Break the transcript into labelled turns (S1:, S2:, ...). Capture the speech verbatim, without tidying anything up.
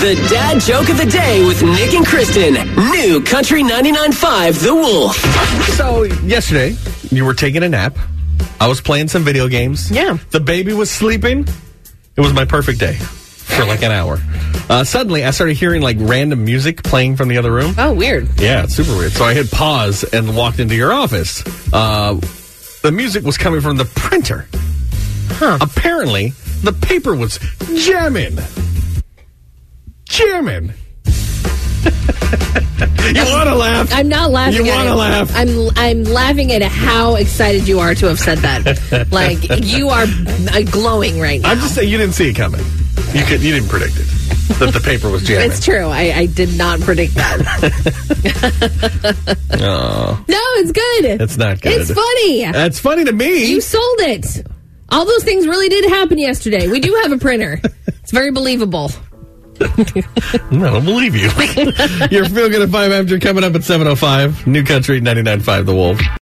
S1: The dad joke of the day with Nick and Kristen. New Country ninety-nine point five The Wolf.
S2: So, yesterday, you were taking a nap. I was playing some video games.
S3: Yeah.
S2: The baby was sleeping. It was my perfect day for like an hour. Uh, suddenly, I started hearing like random music playing from the other room.
S3: Oh, weird.
S2: Yeah, it's super weird. So I hit pause and walked into your office. Uh, the music was coming from the printer.
S3: Huh.
S2: Apparently, the paper was jamming. Jamming. You want to laugh?
S3: I'm not laughing
S2: You
S3: at
S2: want to
S3: it.
S2: laugh?
S3: I'm I'm laughing at how excited you are to have said that. Like, you are uh, glowing right now.
S2: I'm just saying you didn't see it coming. You could, you didn't predict it. That the paper was jamming.
S3: It's true. I, I did not predict that.
S2: Oh.
S3: No, it's good.
S2: It's not good.
S3: It's funny.
S2: That's funny to me.
S3: You sold it. All those things really did happen yesterday. We do have a printer. It's very believable.
S2: I don't believe you. Your Feel Good at five after coming up at seven oh five. New Country ninety-nine point five The Wolf.